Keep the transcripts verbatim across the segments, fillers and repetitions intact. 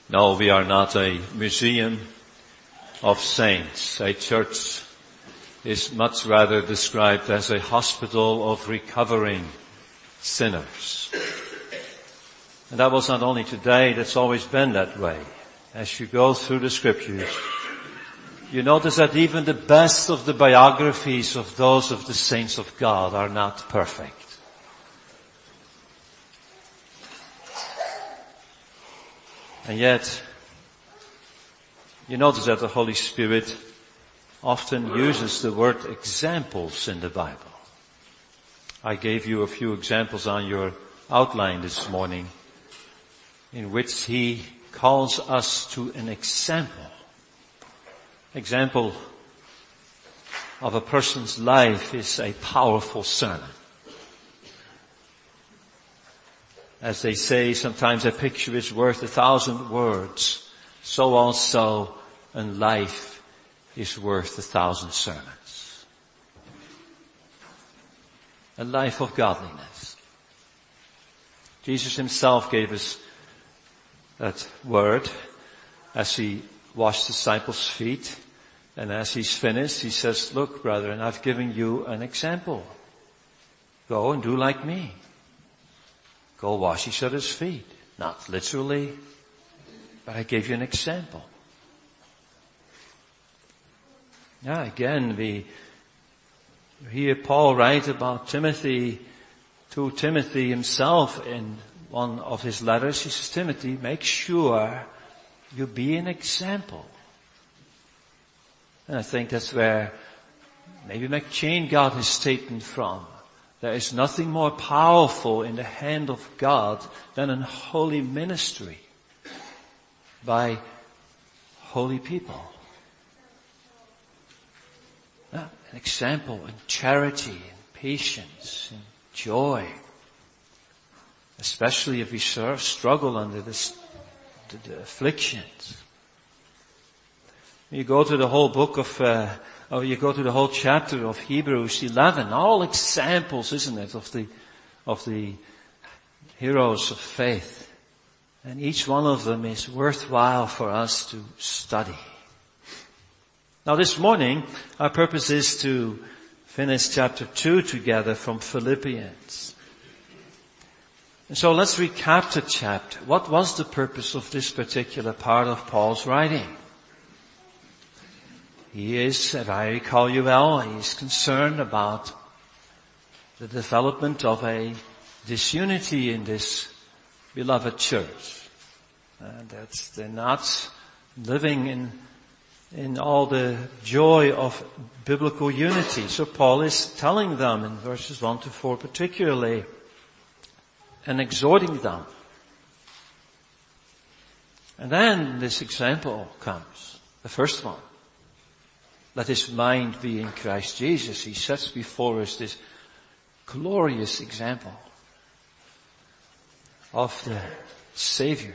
No, we are not a museum of saints. A church is much rather described as a hospital of recovering sinners. And that was not only today, that's always been that way. As you go through the scriptures, you notice that even the best of the biographies of those of the saints of God are not perfect. And yet, you notice that the Holy Spirit often uses the word examples in the Bible. I gave you a few examples on your outline this morning in which He calls us to an example. Example of a person's life is a powerful sermon. As they say, sometimes a picture is worth a thousand words. So also in life is worth a thousand sermons. A life of godliness. Jesus Himself gave us that word as He washed disciples' feet. And as He's finished, He says, look, brethren, I've given you an example. Go and do like me. Go wash each other's feet. Not literally, but I gave you an example. Yeah, again, we hear Paul write about Timothy, to Timothy himself in one of his letters. He says, Timothy, make sure you be an example. And I think that's where maybe McChain got his statement from. There is nothing more powerful in the hand of God than an holy ministry by holy people. Yeah, an example in charity, in patience, in joy. Especially if we struggle under this, the, the afflictions. You go to the whole book of, uh, or you go to the whole chapter of Hebrews eleven, all examples, isn't it, of the, of the heroes of faith. And each one of them is worthwhile for us to study. Now this morning, our purpose is to finish chapter two together from Philippians. And so let's recap the chapter. What was the purpose of this particular part of Paul's writing? He is, if I recall you well, he is concerned about the development of a disunity in this beloved church. And that they're not living in, in all the joy of biblical unity. So Paul is telling them in verses one to four particularly, and exhorting them. And then this example comes, the first one. Let his mind be in Christ Jesus. He sets before us this glorious example of the Savior,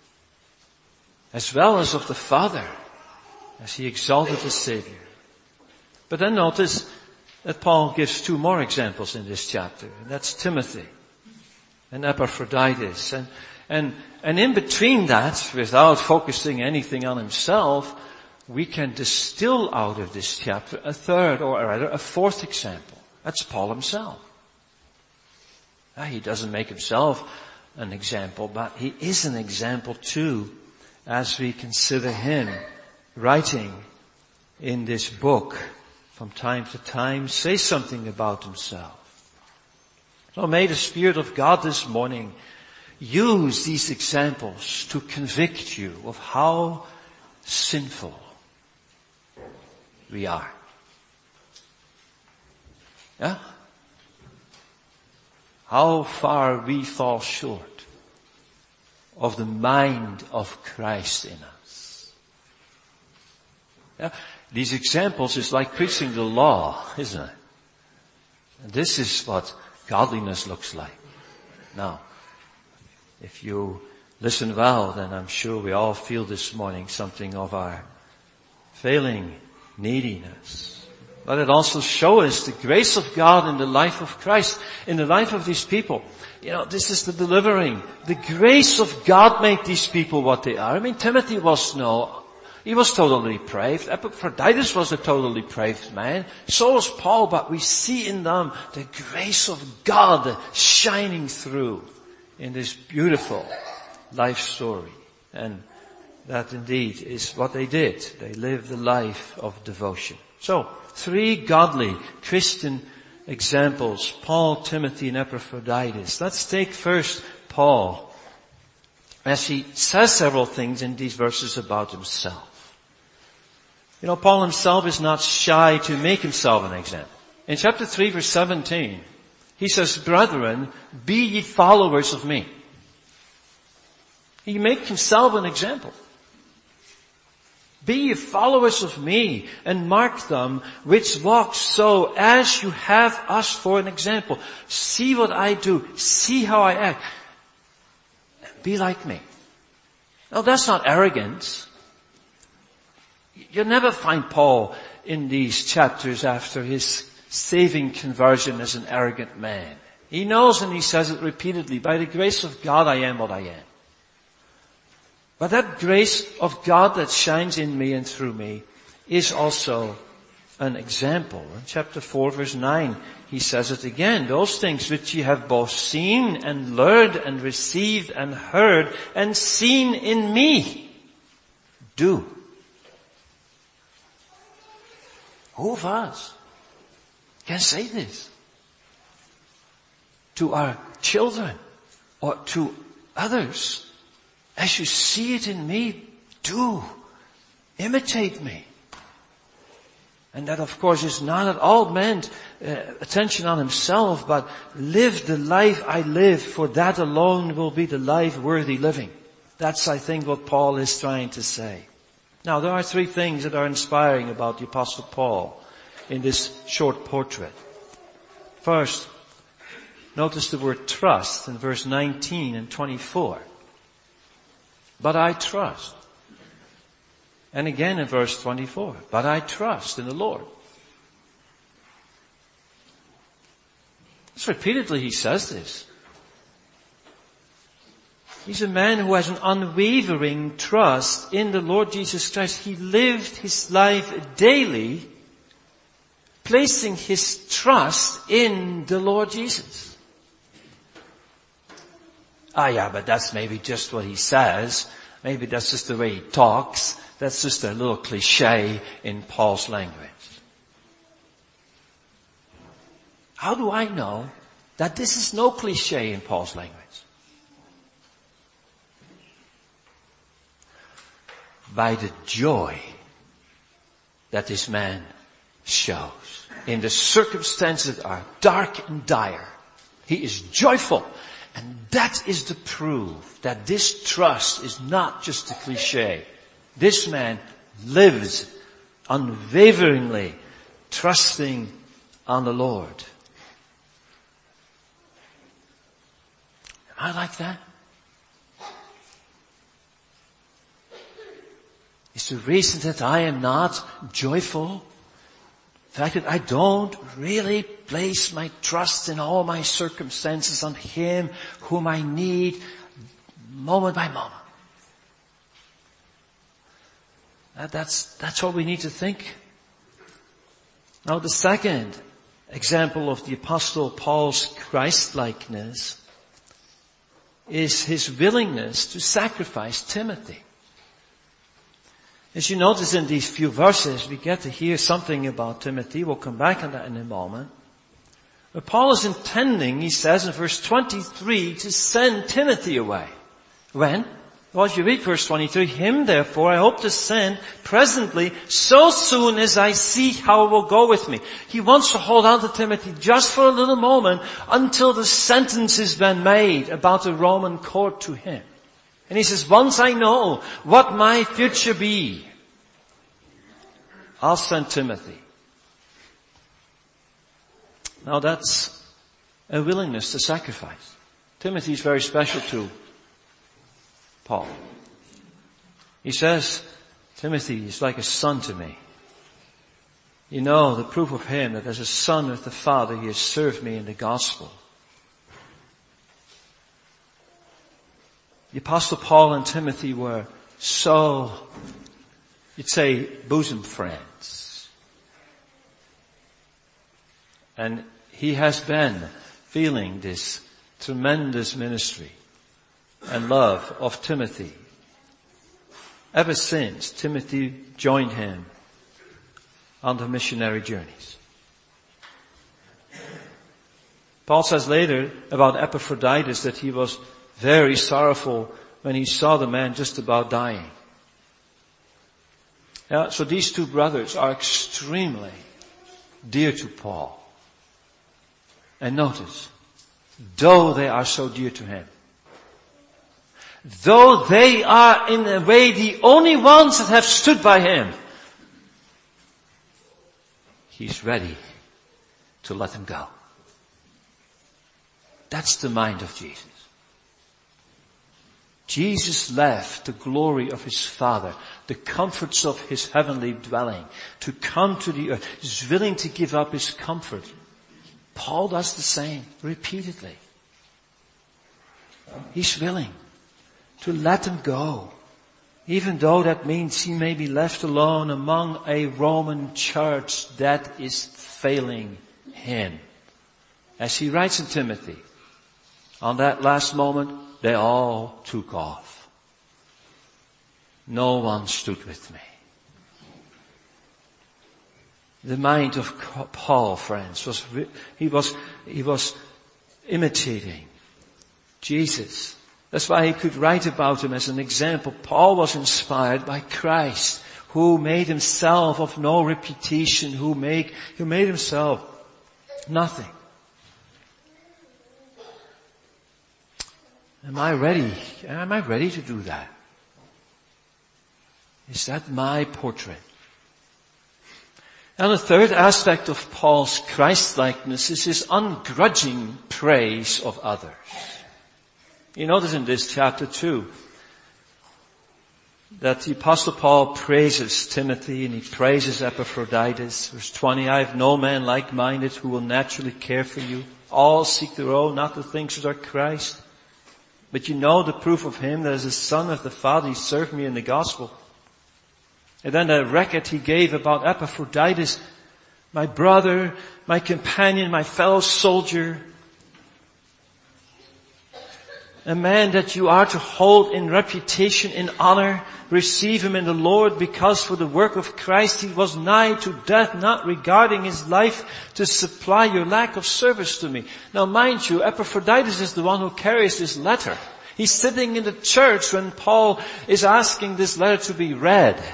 as well as of the Father, as he exalted the Savior. But then notice that Paul gives two more examples in this chapter. And that's Timothy and Epaphroditus. And, and, and in between that, without focusing anything on himself, we can distill out of this chapter a third, or rather a fourth example. That's Paul himself. Now, he doesn't make himself an example, but he is an example too, as we consider him writing in this book from time to time, say something about himself. So may the Spirit of God this morning use these examples to convict you of how sinful we are. Yeah? How far we fall short of the mind of Christ in us. Yeah? These examples is like preaching the law, isn't it? And this is what godliness looks like. Now, if you listen well, then I'm sure we all feel this morning something of our failing neediness, But it also shows us the grace of God in the life of Christ, in the life of these people. You know, this is the delivering. The grace of God made these people what they are. I mean, Timothy was no, he was totally depraved. Epaphroditus was a totally depraved man. So was Paul, but we see in them the grace of God shining through in this beautiful life story. And that indeed is what they did. They lived a life of devotion. So, three godly Christian examples, Paul, Timothy, and Epaphroditus. Let's take first Paul, as he says several things in these verses about himself. You know, Paul himself is not shy to make himself an example. In chapter three, verse seventeen, he says, "Brethren, be ye followers of me." He makes himself an example. "Be ye followers of me, and mark them which walk so as you have us for an example. See what I do. See how I act. Be like me." Now that's not arrogance. You'll never find Paul in these chapters after his saving conversion as an arrogant man. He knows, and he says it repeatedly, by the grace of God I am what I am. But that grace of God that shines in me and through me is also an example. In chapter four, verse nine, he says it again. "Those things which ye have both seen and learned and received and heard and seen in me, do." Who of us can say this to our children or to others? As you see it in me, do. Imitate me. And that, of course, is not at all meant uh, attention on himself, but live the life I live, for that alone will be the life worthy living. That's, I think, what Paul is trying to say. Now, there are three things that are inspiring about the Apostle Paul in this short portrait. First, notice the word trust in verse nineteen and twenty-four. "But I trust." And again in verse twenty-four, "But I trust in the Lord." Just repeatedly he says this. He's a man who has an unwavering trust in the Lord Jesus Christ. He lived his life daily placing his trust in the Lord Jesus. Ah, yeah, but that's maybe just what he says. Maybe that's just the way he talks. That's just a little cliche in Paul's language. How do I know that this is no cliche in Paul's language? By the joy that this man shows. In the circumstances that are dark and dire, he is joyful. And that is the proof that this trust is not just a cliche. This man lives unwaveringly trusting on the Lord. Am I like that? Is the reason that I am not joyful the fact that I don't really place my trust in all my circumstances on Him whom I need moment by moment? That, that's, that's what we need to think. Now the second example of the Apostle Paul's Christ-likeness is his willingness to sacrifice Timothy. As you notice in these few verses, we get to hear something about Timothy. We'll come back on that in a moment. But Paul is intending, he says in verse twenty-three, to send Timothy away. When? Well, if you read verse twenty-three, "Him therefore I hope to send presently, so soon as I see how it will go with me." He wants to hold on to Timothy just for a little moment until the sentence has been made about the Roman court to him. And he says, once I know what my future be, I'll send Timothy. Now that's a willingness to sacrifice. Timothy is very special to Paul. He says, Timothy is like a son to me. You know the proof of him, that as a son of the Father he has served me in the gospel. The Apostle Paul and Timothy were so, you'd say, bosom friends. And he has been feeling this tremendous ministry and love of Timothy ever since Timothy joined him on the missionary journeys. Paul says later about Epaphroditus that he was very sorrowful when he saw the man just about dying. Yeah, so these two brothers are extremely dear to Paul. And notice, though they are so dear to him, though they are in a way the only ones that have stood by him, he's ready to let them go. That's the mind of Jesus. Jesus left the glory of his Father, the comforts of his heavenly dwelling, to come to the earth. He's willing to give up his comfort. Paul does the same repeatedly. He's willing to let them go, even though that means he may be left alone among a Roman church that is failing him. As he writes in Timothy, on that last moment, they all took off. No one stood with me. The mind of Paul, friends, was, he was, he was imitating Jesus. That's why he could write about him as an example. Paul was inspired by Christ, who made himself of no reputation, who made, who made himself nothing. Am I ready? Am I ready to do that? Is that my portrait? And the third aspect of Paul's Christ-likeness is his ungrudging praise of others. You notice in this chapter two that the Apostle Paul praises Timothy and he praises Epaphroditus. Verse twenty, I have no man like-minded who will naturally care for you. All seek their own, not the things that are Christ. But you know the proof of him that as a son of the Father he served me in the gospel. And then the record he gave about Epaphroditus, my brother, my companion, my fellow soldier. A man that you are to hold in reputation, in honor. Receive him in the Lord, because for the work of Christ he was nigh to death, not regarding his life to supply your lack of service to me. Now mind you, Epaphroditus is the one who carries this letter. He's sitting in the church when Paul is asking this letter to be read.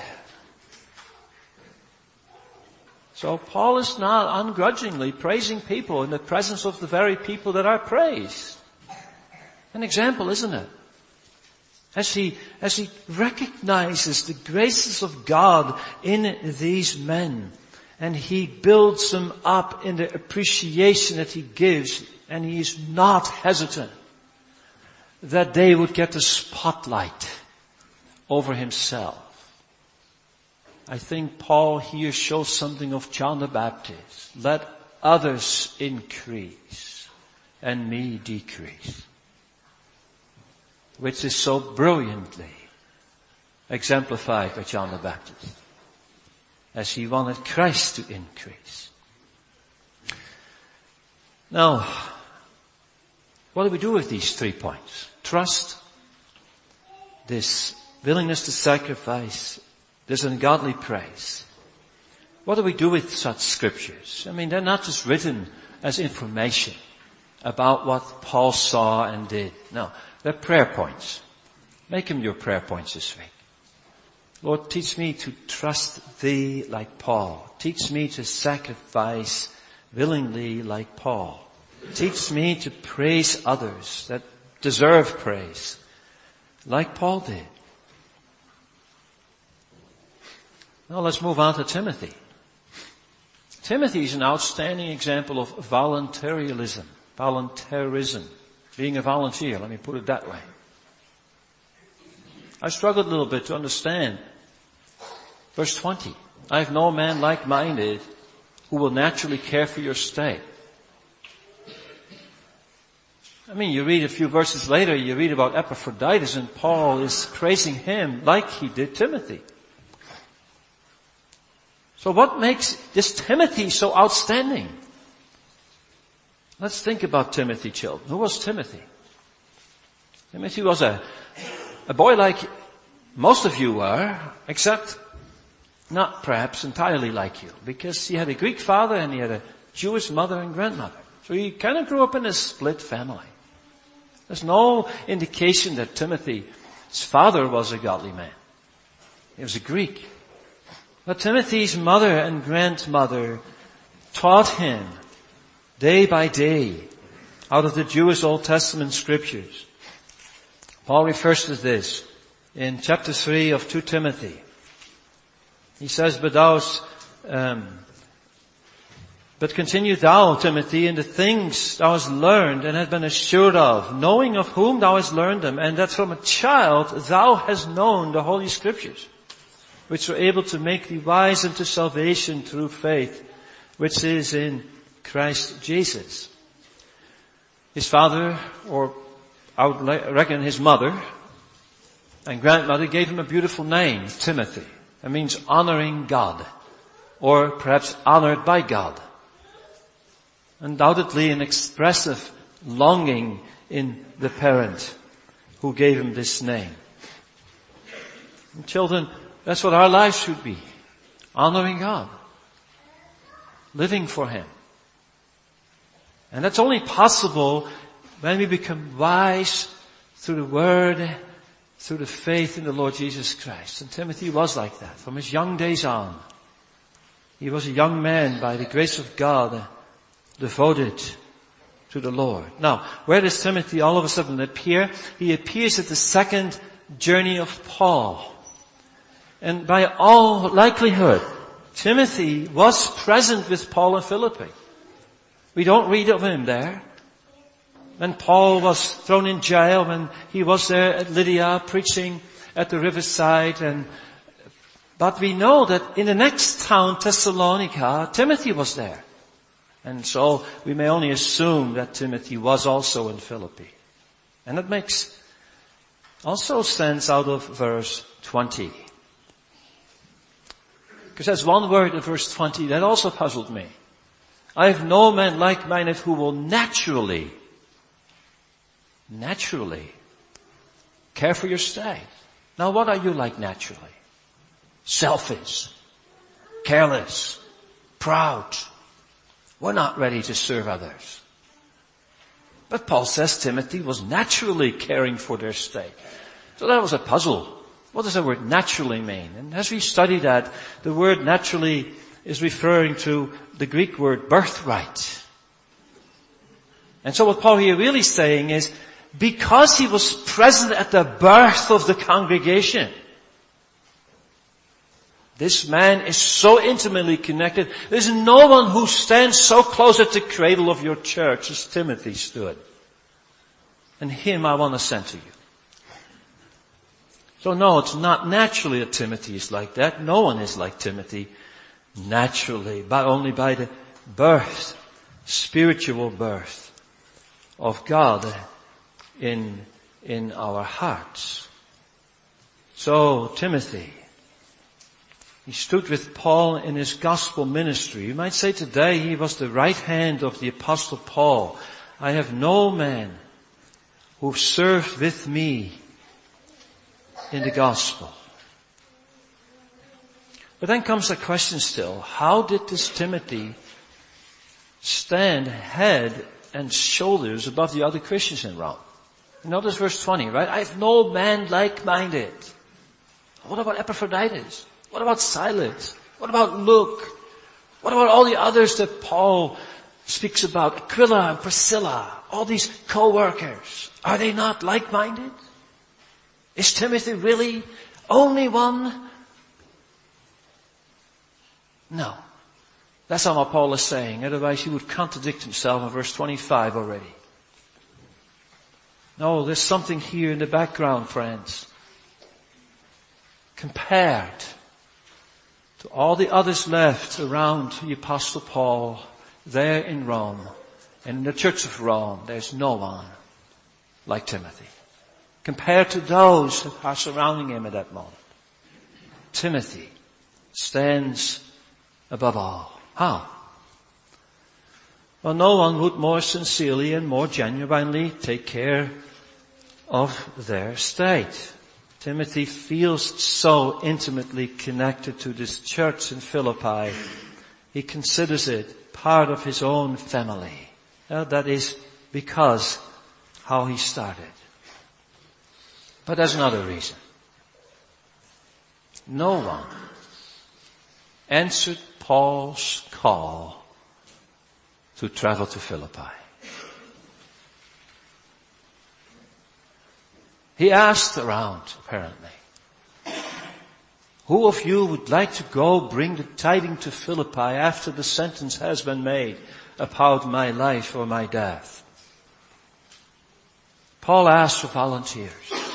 So Paul is not ungrudgingly praising people in the presence of the very people that are praised. An example, isn't it? As he, as he recognizes the graces of God in these men, and he builds them up in the appreciation that he gives, and he is not hesitant that they would get the spotlight over himself. I think Paul here shows something of John the Baptist. Let others increase and me decrease. Which is so brilliantly exemplified by John the Baptist, as he wanted Christ to increase. Now, what do we do with these three points? Trust, this willingness to sacrifice, this ungodly praise. What do we do with such scriptures? I mean, they're not just written as information about what Paul saw and did. No. They're prayer points. Make them your prayer points this week. Lord, teach me to trust thee like Paul. Teach me to sacrifice willingly like Paul. Teach me to praise others that deserve praise like Paul did. Now let's move on to Timothy. Timothy is an outstanding example of voluntarism. Voluntarism. Being a volunteer, let me put it that way. I struggled a little bit to understand verse twenty. I have no man like-minded who will naturally care for your stay. I mean, you read a few verses later, you read about Epaphroditus, and Paul is praising him like he did Timothy. So what makes this Timothy so outstanding? Let's think about Timothy, children. Who was Timothy? Timothy was a, a boy like most of you were, except not perhaps entirely like you, because he had a Greek father and he had a Jewish mother and grandmother. So he kind of grew up in a split family. There's no indication that Timothy's father was a godly man. He was a Greek. But Timothy's mother and grandmother taught him day by day out of the Jewish Old Testament scriptures. Paul refers to this in chapter three of Second Timothy. He says, but thou, um, but continue thou, Timothy, in the things thou hast learned and hast been assured of, knowing of whom thou hast learned them, and that from a child thou hast known the Holy Scriptures, which are able to make thee wise unto salvation through faith, which is in Christ Jesus. His father, or I would reckon his mother and grandmother, gave him a beautiful name, Timothy. It means honoring God, or perhaps honored by God. Undoubtedly an expressive longing in the parent who gave him this name. And children, that's what our lives should be. Honoring God. Living for Him. And that's only possible when we become wise through the Word, through the faith in the Lord Jesus Christ. And Timothy was like that from his young days on. He was a young man by the grace of God, devoted to the Lord. Now, where does Timothy all of a sudden appear? He appears at the second journey of Paul. And by all likelihood, Timothy was present with Paul in Philippi. We don't read of him there. When Paul was thrown in jail, when he was there at Lydia preaching at the riverside, and but we know that in the next town, Thessalonica, Timothy was there. And so we may only assume that Timothy was also in Philippi. And it makes also sense out of verse twenty. Because there's one word in verse twenty that also puzzled me. I have no man like-minded who will naturally, naturally care for your stay. Now what are you like naturally? Selfish, careless, proud. We're not ready to serve others. But Paul says Timothy was naturally caring for their stay. So that was a puzzle. What does the word naturally mean? And as we study that, the word naturally is referring to the Greek word birthright. And so what Paul here really saying is, because he was present at the birth of the congregation, this man is so intimately connected. There's no one who stands so close at the cradle of your church as Timothy stood. And him I want to send to you. So no, it's not naturally that Timothy is like that. No one is like Timothy naturally, but only by the birth, spiritual birth of God in, in our hearts. So Timothy, he stood with Paul in his gospel ministry. You might say today he was the right hand of the apostle Paul. I have no man who served with me in the gospel. But then comes the question still, how did this Timothy stand head and shoulders above the other Christians in Rome? Notice verse twenty, right? I have no man like-minded. What about Epaphroditus? What about Silas? What about Luke? What about all the others that Paul speaks about? Aquila and Priscilla, all these co-workers. Are they not like-minded? Is Timothy really only one? No. That's not what Paul is saying. Otherwise he would contradict himself in verse twenty-five already. No, there's something here in the background, friends. Compared to all the others left around the Apostle Paul there in Rome, and in the church of Rome, there's no one like Timothy. Compared to those that are surrounding him at that moment, Timothy stands above all. How? Well, no one would more sincerely and more genuinely take care of their state. Timothy feels so intimately connected to this church in Philippi. He considers it part of his own family. Now, that is because how he started. But there's another reason. No one answered Paul's call to travel to Philippi. He asked around, apparently, who of you would like to go bring the tidings to Philippi after the sentence has been made about my life or my death? Paul asked for volunteers.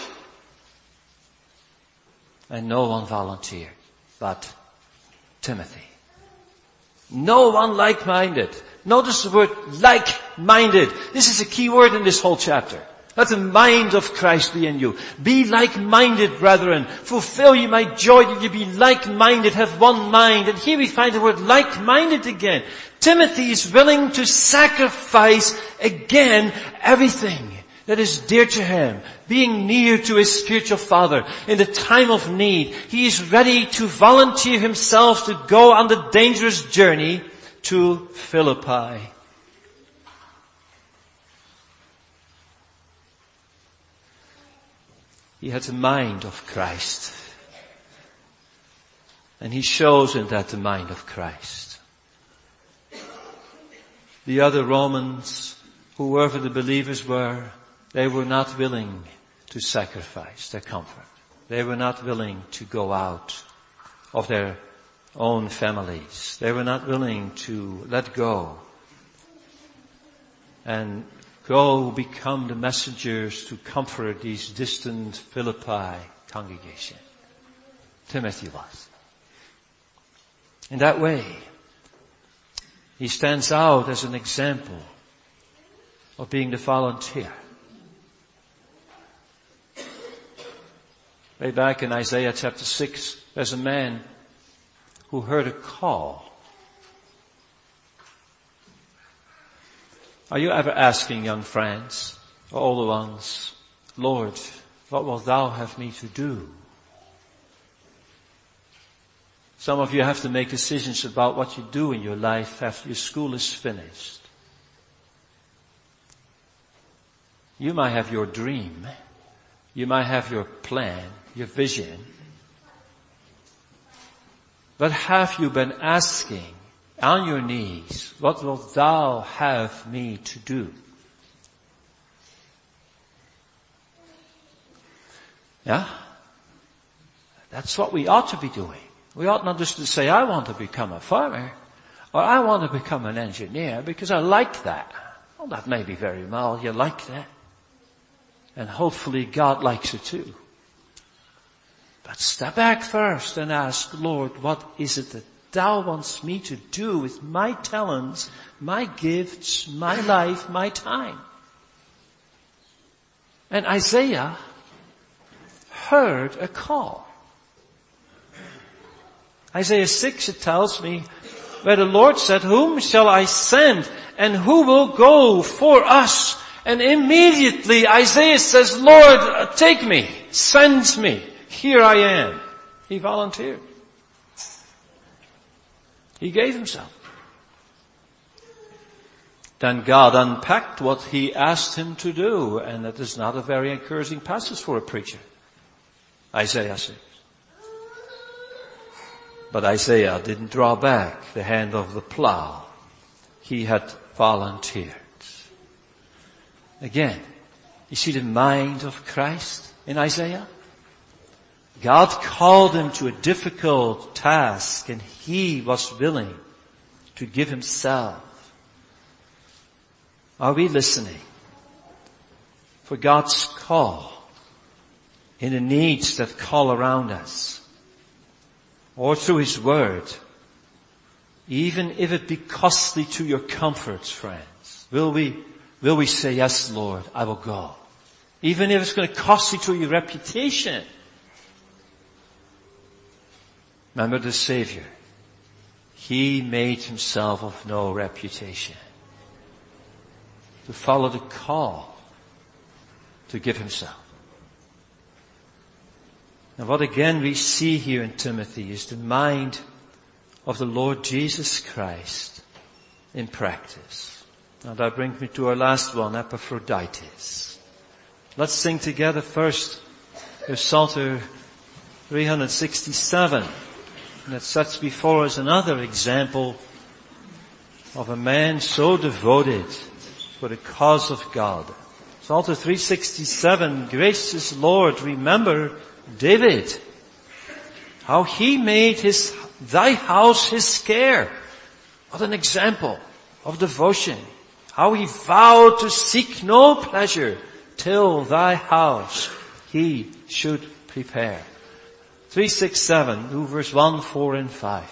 And no one volunteered but Timothy. No one like-minded. Notice the word like-minded. This is a key word in this whole chapter. Let the mind of Christ be in you. Be like-minded, brethren. Fulfill ye my joy that ye be like-minded, have one mind. And here we find the word like-minded again. Timothy is willing to sacrifice again everything that is dear to him, being near to his spiritual father in the time of need. He is ready to volunteer himself to go on the dangerous journey to Philippi. He had the mind of Christ. And he shows in that the mind of Christ. The other Romans, whoever the believers were, they were not willing to sacrifice their comfort. They were not willing to go out of their own families. They were not willing to let go and go become the messengers to comfort these distant Philippi congregation. Timothy was. In that way, he stands out as an example of being the volunteer. Way back in Isaiah chapter six, there's a man who heard a call. Are you ever asking, young friends, or older ones, Lord, what wilt thou have me to do? Some of you have to make decisions about what you do in your life after your school is finished. You might have your dream. You might have your plan, your vision. But have you been asking on your knees, what wilt thou have me to do? Yeah? That's what we ought to be doing. We ought not just to say, I want to become a farmer, or I want to become an engineer because I like that. Well, that may be very well, you like that. And hopefully God likes it too. But step back first and ask, Lord, what is it that thou wants me to do with my talents, my gifts, my life, my time? And Isaiah heard a call. Isaiah six, it tells me, where the Lord said, whom shall I send and who will go for us? And immediately Isaiah says, Lord, take me, send me. Here I am. He volunteered. He gave himself. Then God unpacked what he asked him to do, and that is not a very encouraging passage for a preacher. Isaiah six. But Isaiah didn't draw back the hand of the plow. He had volunteered. Again, you see the mind of Christ in Isaiah? God called him to a difficult task, and he was willing to give himself. Are we listening for God's call in the needs that call around us? or through His Word, even if it be costly to your comforts, friends, will we, will we say, yes, Lord, I will go. Even if it's going to cost you to your reputation. Remember the Savior. He made Himself of no reputation. To follow the call to give Himself. Now what again we see here in Timothy is the mind of the Lord Jesus Christ in practice. Now that brings me to our last one, Epaphroditus. Let's sing together first Psalter three sixty-seven. And it sets before us another example of a man so devoted for the cause of God. Psalter three sixty-seven, gracious Lord, remember David, how he made his, thy house his care. What an example of devotion. How he vowed to seek no pleasure till thy house he should prepare. three sixty-seven, do verse one, four, and five.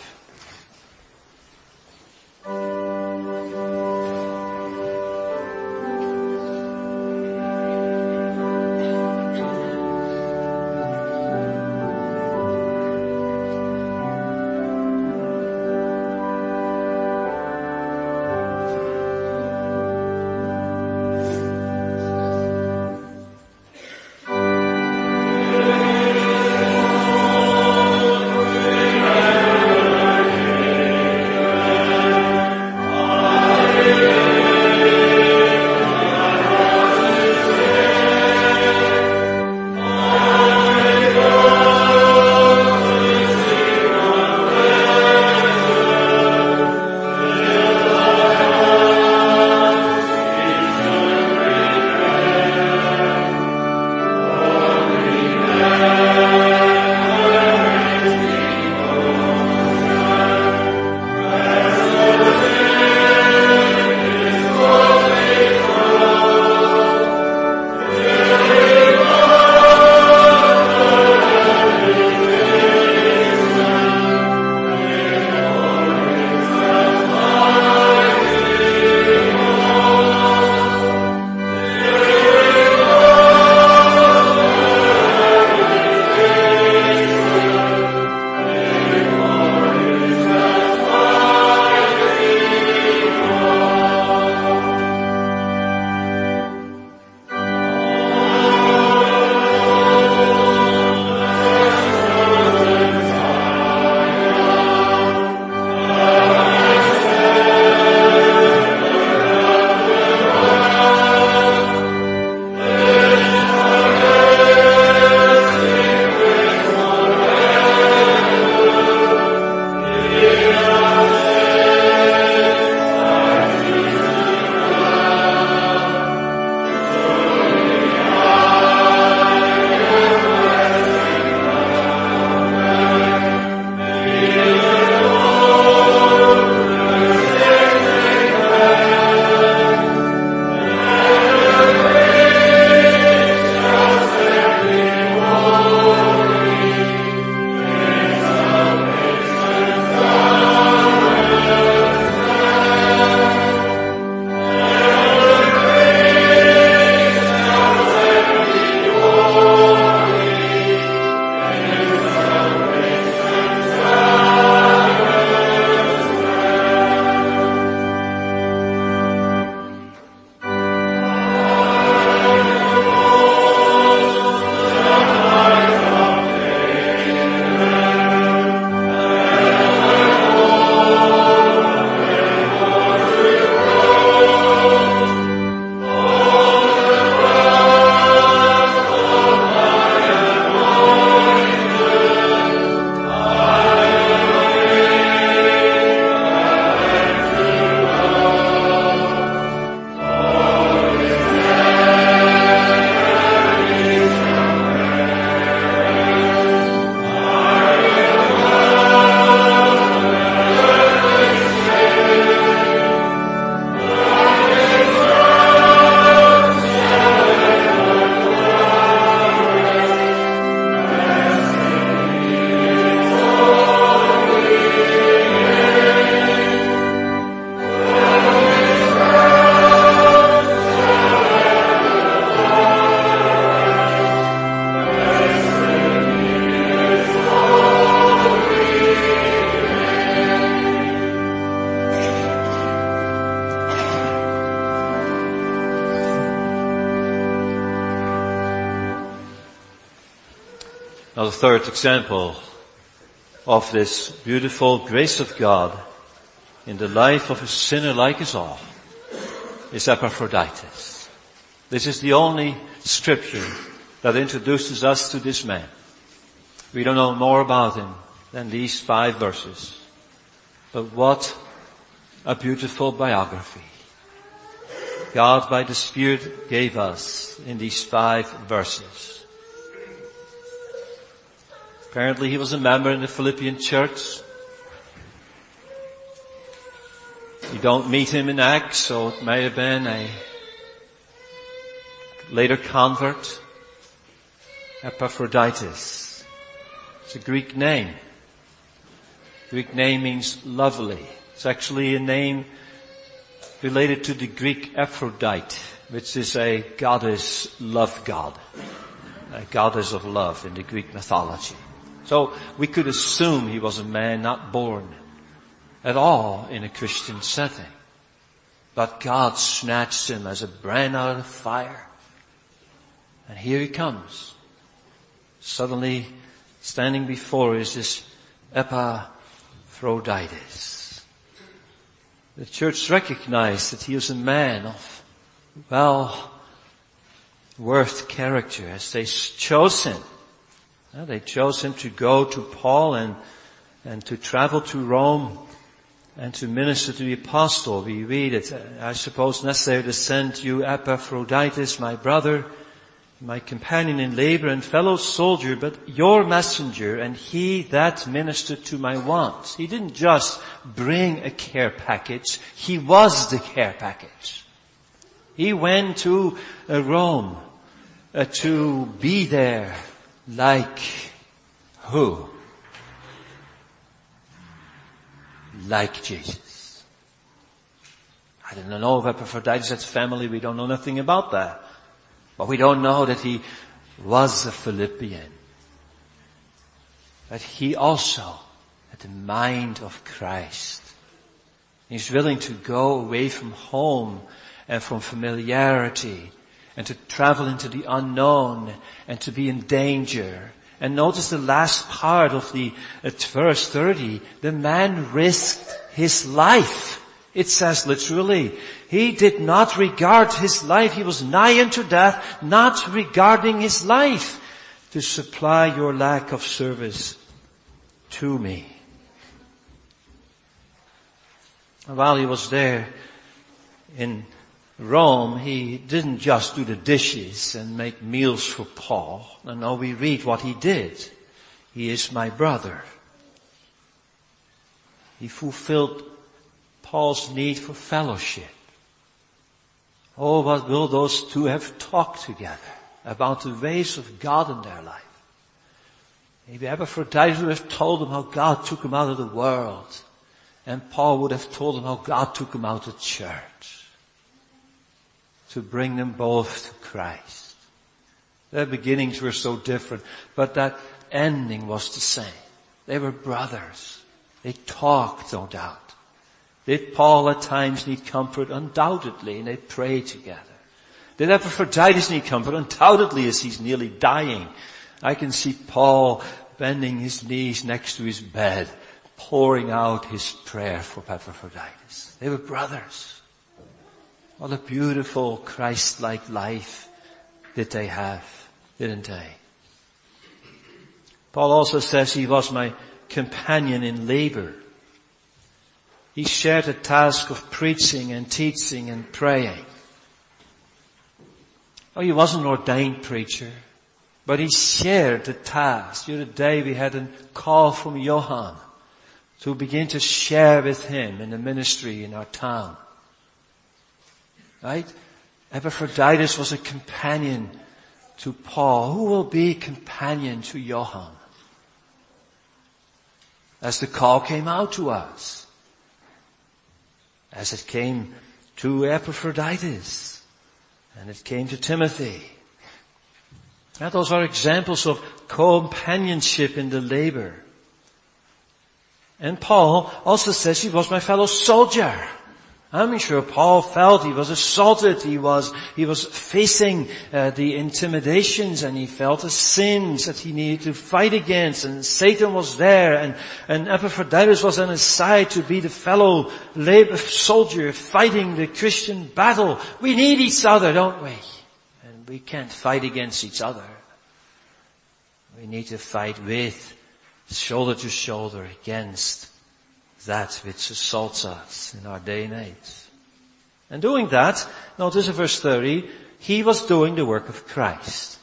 Now the third example of this beautiful grace of God in the life of a sinner like us all is Epaphroditus. This is the only scripture that introduces us to this man. We don't know more about him than these five verses. But what a beautiful biography God by the Spirit gave us in these five verses. Apparently he was a member in the Philippian church. You don't meet him in Acts, so it may have been a later convert. Epaphroditus. It's a Greek name. Greek name means lovely. It's actually a name related to the Greek Aphrodite, which is a goddess, love god. A goddess of love in the Greek mythology. So we could assume he was a man not born at all in a Christian setting. But God snatched him as a brand out of the fire. And here he comes. Suddenly standing before us is Epaphroditus. The church recognized that he was a man of well worth character as they chose him. Well, they chose him to go to Paul and, and to travel to Rome and to minister to the apostle. We read it, I suppose necessary to send you Epaphroditus, my brother, my companion in labor and fellow soldier, but your messenger and he that ministered to my wants. He didn't just bring a care package, he was the care package. He went to uh, Rome uh, to be there like who? Like Jesus. I don't know if Epaphroditus' family, we don't know nothing about that. But we don't know that he was a Philippian. But he also had the mind of Christ. He's willing to go away from home and from familiarity and to travel into the unknown and to be in danger. And notice the last part of the uh, verse thirty. The man risked his life. It says literally, he did not regard his life. He was nigh unto death, not regarding his life, to supply your lack of service to me. And while he was there in Rome, he didn't just do the dishes and make meals for Paul. And now we read what he did. He is my brother. He fulfilled Paul's need for fellowship. Oh, what will those two have talked together about the ways of God in their life? Maybe Epaphroditus would have told him how God took him out of the world. And Paul would have told him how God took him out of church. To bring them both to Christ. Their beginnings were so different, but that ending was the same. They were brothers. They talked, no doubt. Did Paul at times need comfort? Undoubtedly, and they prayed together. Did Epaphroditus need comfort? Undoubtedly, as he's nearly dying. I can see Paul bending his knees next to his bed, pouring out his prayer for Epaphroditus. They were brothers. What a beautiful Christ-like life did they have, didn't they? Paul also says he was my companion in labor. He shared the task of preaching and teaching and praying. Oh, he wasn't an ordained preacher, but he shared the task. The other day we had a call from Johan to begin to share with him in the ministry in our town. Right? Epaphroditus was a companion to Paul. Who will be companion to Johan? As the call came out to us. As it came to Epaphroditus. And it came to Timothy. Now, those are examples of companionship in the labor. And Paul also says he was my fellow soldier. I'm sure Paul felt he was assaulted, he was, he was facing uh, the intimidations, and he felt the sins that he needed to fight against, and Satan was there, and, and Epaphroditus was on his side to be the fellow labor soldier fighting the Christian battle. We need each other, don't we? And we can't fight against each other. We need to fight with, shoulder to shoulder, against that which assaults us in our day and age. And doing that, notice in verse thirty, he was doing the work of Christ.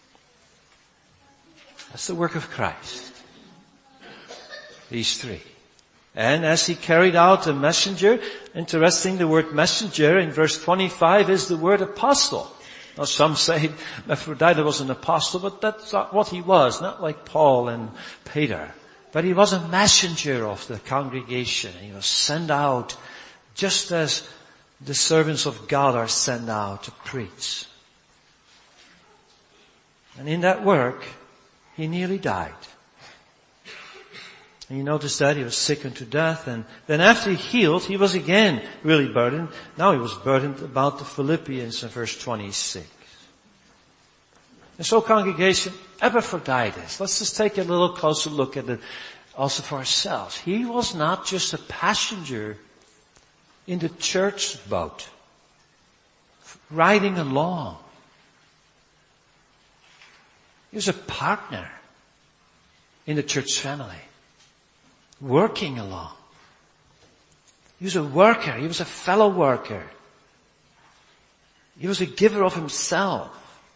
That's the work of Christ. These three. And as he carried out the messenger, interesting, the word messenger in verse twenty-five is the word apostle. Now some say Epaphroditus was an apostle, but that's not what he was, not like Paul and Peter. But he was a messenger of the congregation. He was sent out just as the servants of God are sent out to preach. And in that work, he nearly died. And you notice that he was sick unto death, and then after he healed, he was again really burdened. Now he was burdened about the Philippians in verse twenty-six. And so congregation, Epaphroditus, let's just take a little closer look at it also for ourselves. He was not just a passenger in the church boat, riding along. He was a partner in the church family, working along. He was a worker. He was a fellow worker. He was a giver of himself.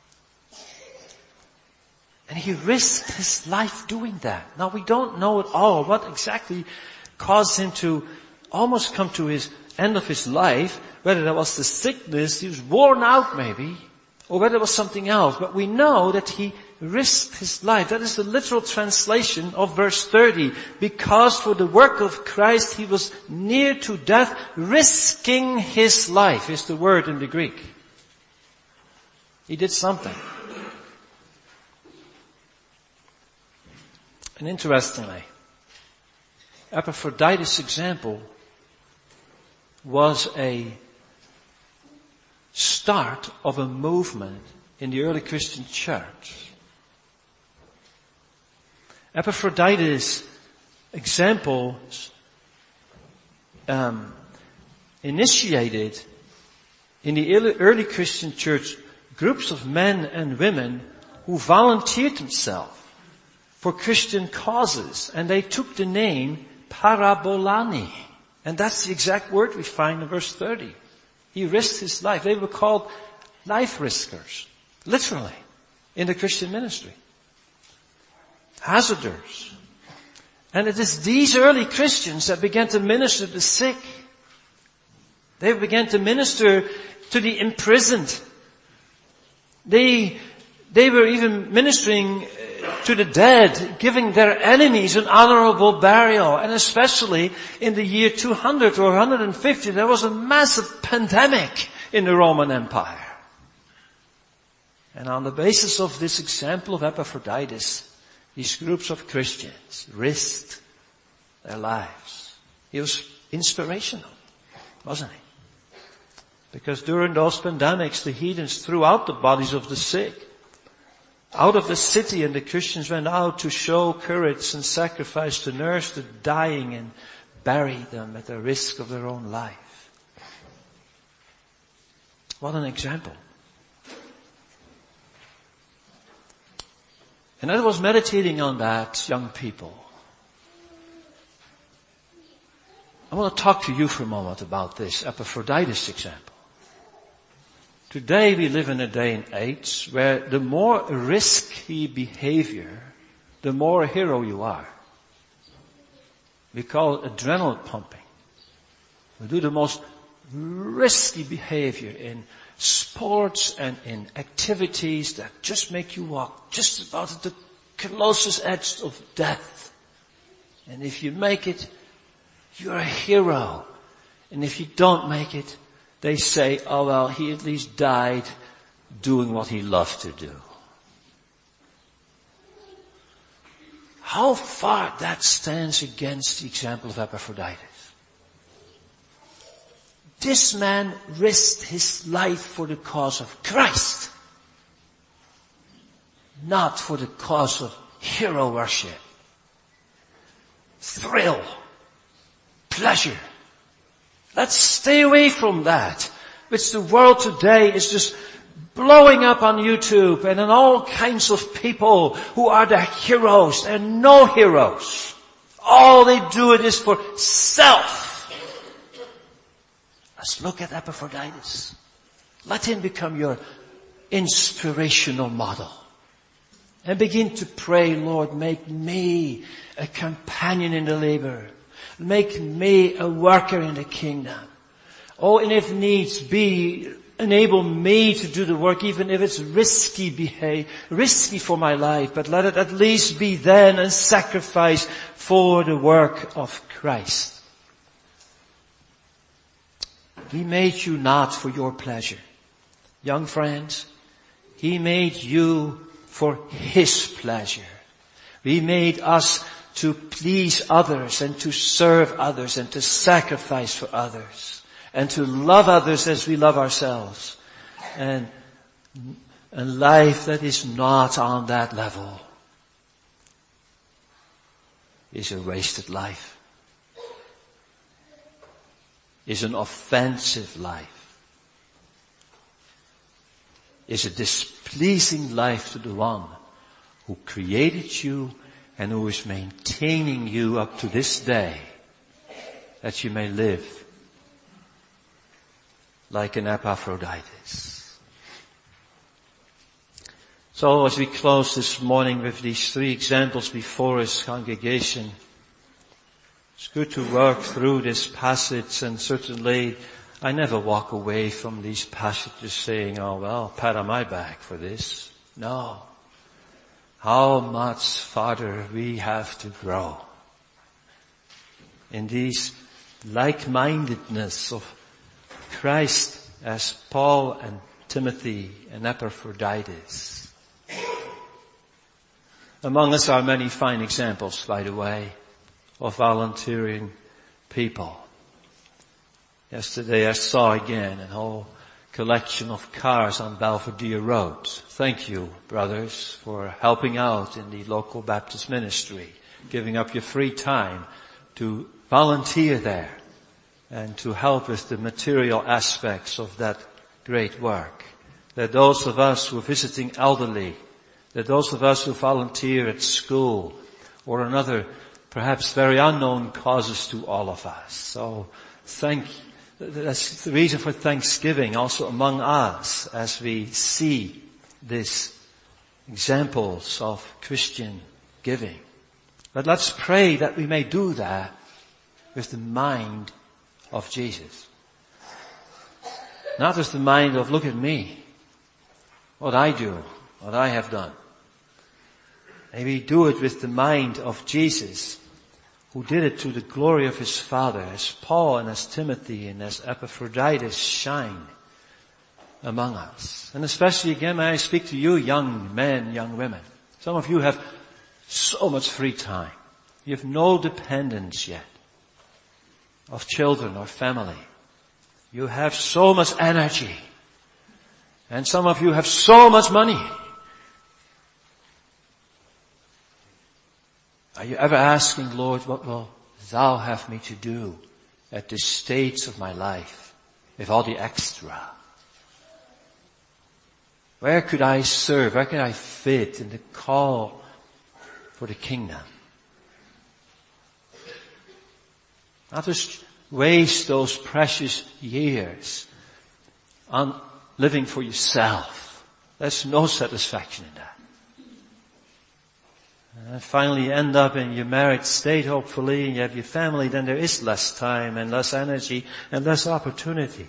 And he risked his life doing that. Now we don't know at all what exactly caused him to almost come to his end of his life, whether that was the sickness, he was worn out maybe, or whether it was something else. But we know that he risked his life. That is the literal translation of verse thirty. Because for the work of Christ he was near to death, risking his life is the word in the Greek. He did something. And interestingly, Epaphroditus' example was a start of a movement in the early Christian church. Epaphroditus' examples um, initiated in the early, early Christian church groups of men and women who volunteered themselves for Christian causes, and they took the name parabolani. And that's the exact word we find in verse thirty. He risked his life. They were called life riskers, literally, in the Christian ministry. Hazarders. And it is these early Christians that began to minister to the sick. They began to minister to the imprisoned. They, they were even ministering to the dead, giving their enemies an honorable burial. And especially in the year two hundred or one hundred fifty, there was a massive pandemic in the Roman Empire. And on the basis of this example of Epaphroditus, these groups of Christians risked their lives. He was inspirational, wasn't he? Because during those pandemics, the heathens threw out the bodies of the sick out of the city, and the Christians went out to show courage and sacrifice, to nurse the dying and bury them at the risk of their own life. What an example. And I was meditating on that, young people. I want to talk to you for a moment about this Epaphroditus example. Today we live in a day and age where the more risky behavior, the more a hero you are. We call it adrenaline pumping. We do the most risky behavior in sports and in activities that just make you walk just about at the closest edge of death. And if you make it, you're a hero. And if you don't make it, they say, oh well, he at least died doing what he loved to do. How far that stands against the example of Epaphroditus. This man risked his life for the cause of Christ, not for the cause of hero worship, thrill, pleasure. Let's stay away from that, which the world today is just blowing up on YouTube and on all kinds of people who are the heroes. They're no heroes. All they do it is for self. Let's look at Epaphroditus. Let him become your inspirational model. And begin to pray, Lord, make me a companion in the labor. Make me a worker in the kingdom. Oh, and if needs be, enable me to do the work, even if it's risky behave, risky for my life, but let it at least be then a sacrifice for the work of Christ. He made you not for your pleasure. Young friends, He made you for His pleasure. He made us to please others and to serve others and to sacrifice for others and to love others as we love ourselves. And a life that is not on that level is a wasted life, is an offensive life, is a displeasing life to the one who created you and who is maintaining you up to this day, that you may live like an Epaphroditus. So as we close this morning with these three examples before us, congregation, it's good to work through this passage, and certainly I never walk away from these passages saying, oh well, pat on my back for this. No. How much farther we have to grow in these like-mindedness of Christ as Paul and Timothy and Epaphroditus. Among us are many fine examples, by the way, of volunteering people. Yesterday I saw again a whole collection of cars on Belvedere Road. Thank you, brothers, for helping out in the local Baptist ministry, giving up your free time to volunteer there and to help with the material aspects of that great work. That those of us who are visiting elderly, that those of us who volunteer at school or another perhaps very unknown causes to all of us. So thank you. That's the reason for thanksgiving also among us as we see these examples of Christian giving. But let's pray that we may do that with the mind of Jesus. Not with the mind of, look at me, what I do, what I have done. Maybe do it with the mind of Jesus, who did it to the glory of His Father, as Paul and as Timothy and as Epaphroditus shine among us. And especially again, may I speak to you young men, young women. Some of you have so much free time. You have no dependence yet of children or family. You have so much energy. And some of you have so much money. Are you ever asking, Lord, what will Thou have me to do at this stage of my life with all the extra? Where could I serve? Where could I fit in the call for the kingdom? Not just waste those precious years on living for yourself. There's no satisfaction in that. And finally you end up in your married state, hopefully, and you have your family, then there is less time and less energy and less opportunity.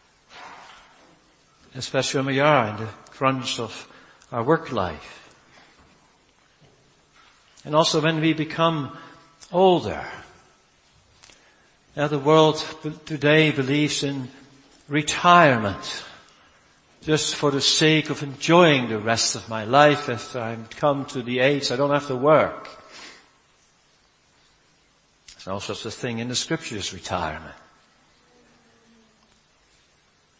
Especially when we are in the crunch of our work life. And also when we become older. Now the world today believes in retirement. Just for the sake of enjoying the rest of my life after I've come to the age I don't have to work. There's no such a thing in the scriptures, retirement.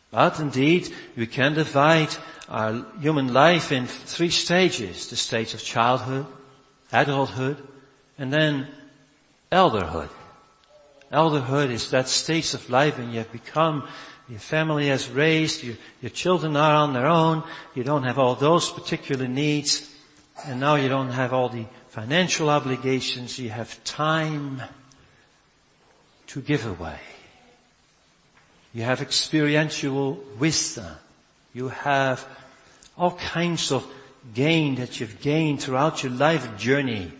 But indeed, we can divide our human life in three stages. The stage of childhood, adulthood, and then elderhood. Elderhood is that stage of life when you have become, your family has raised, your, your children are on their own, you don't have all those particular needs, and now you don't have all the financial obligations, you have time to give away. You have experiential wisdom. You have all kinds of gain that you've gained throughout your life journey.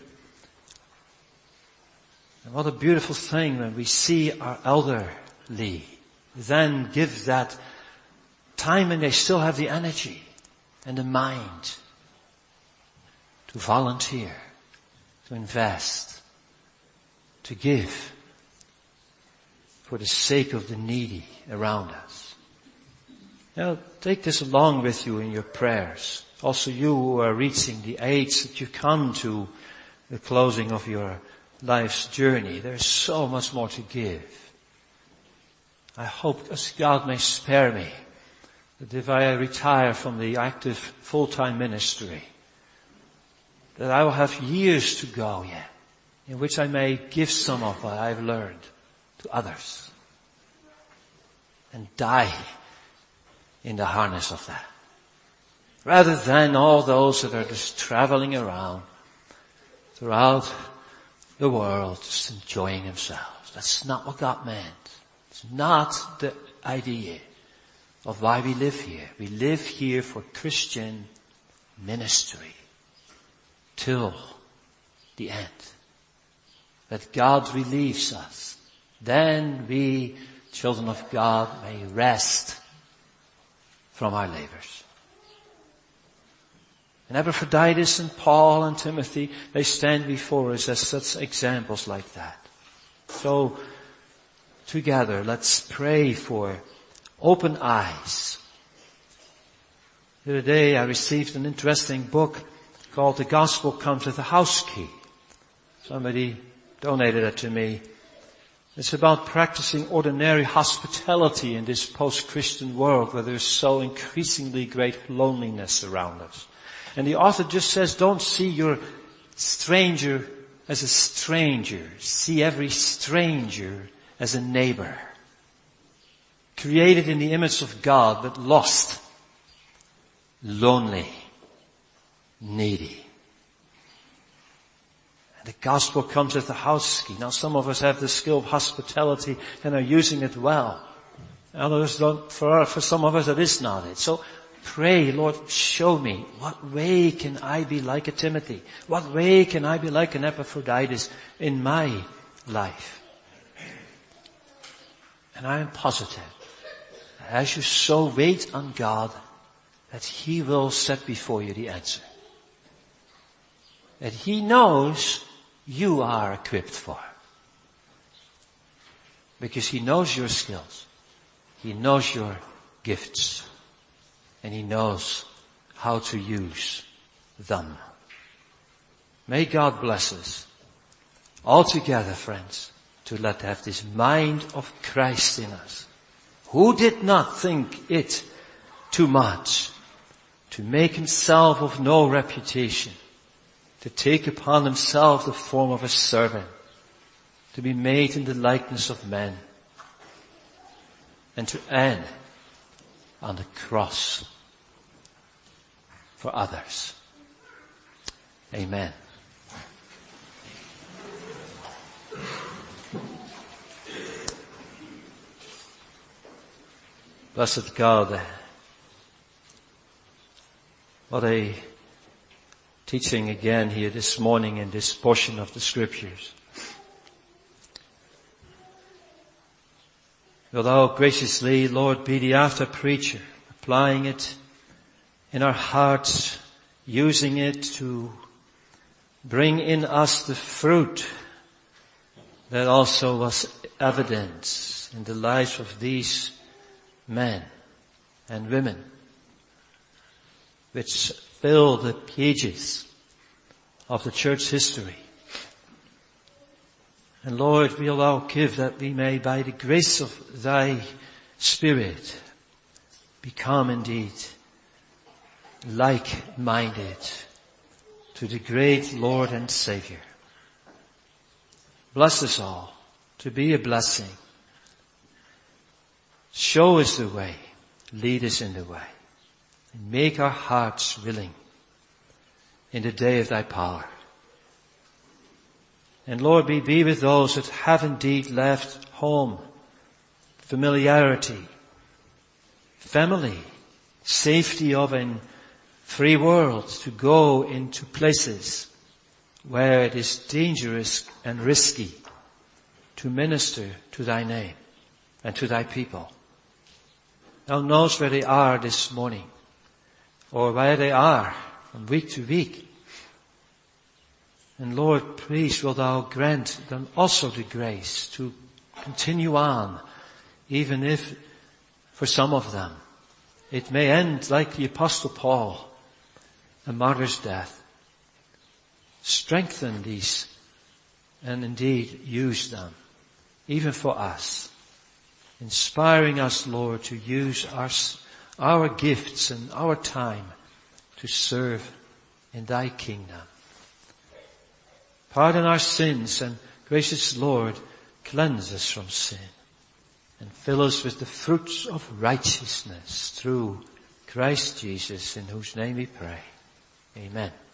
And what a beautiful thing when we see our elderly then give that time and they still have the energy and the mind to volunteer, to invest, to give for the sake of the needy around us. Now, take this along with you in your prayers. Also you who are reaching the age that you come to the closing of your life's journey. There's so much more to give. I hope as God may spare me that if I retire from the active full-time ministry, that I will have years to go yet, in which I may give some of what I've learned to others and die in the harness of that. Rather than all those that are just traveling around throughout the world just enjoying themselves. That's not what God meant. It's not the idea of why we live here. We live here for Christian ministry till the end. That God relieves us. Then we, children of God, may rest from our labors. And Epaphroditus and Paul and Timothy, they stand before us as such examples like that. So, together, let's pray for open eyes. The other day I received an interesting book called The Gospel Comes with a House Key. Somebody donated it to me. It's about practicing ordinary hospitality in this post-Christian world where there's so increasingly great loneliness around us. And the author just says, don't see your stranger as a stranger. See every stranger as a neighbor. Created in the image of God, but lost, lonely, needy. And the gospel comes with a house key. Now some of us have the skill of hospitality and are using it well. Others don't, for, for some of us that is not it. So pray, Lord, show me what way can I be like a Timothy? What way can I be like an Epaphroditus in my life? And I am positive that as you so wait on God, that He will set before you the answer. That He knows you are equipped for. Because He knows your skills. He knows your gifts. And He knows how to use them. May God bless us all together, friends, to let have this mind of Christ in us, who did not think it too much to make Himself of no reputation, to take upon Himself the form of a servant, to be made in the likeness of men, and to end on the cross for others. Amen. Blessed God, what a teaching again here this morning in this portion of the Scriptures. Will Thou graciously, Lord, be the after preacher, applying it in our hearts, using it to bring in us the fruit that also was evident in the lives of these men and women, which fill the pages of the church history. And Lord, we'll all give that we may, by the grace of Thy Spirit, become indeed like-minded to the great Lord and Savior. Bless us all to be a blessing. Show us the way. Lead us in the way. And make our hearts willing in the day of thy power. And Lord, be, be with those that have indeed left home, familiarity, family, safety of a free world, to go into places where it is dangerous and risky to minister to thy name and to thy people. Thou knowest where they are this morning, or where they are from week to week. And Lord, please will thou grant them also the grace to continue on, even if for some of them it may end like the Apostle Paul, a martyr's death. Strengthen these and indeed use them, even for us, inspiring us, Lord, to use our, our gifts and our time to serve in thy kingdom. Pardon our sins, and gracious Lord, cleanse us from sin and fill us with the fruits of righteousness through Christ Jesus, in whose name we pray. Amen.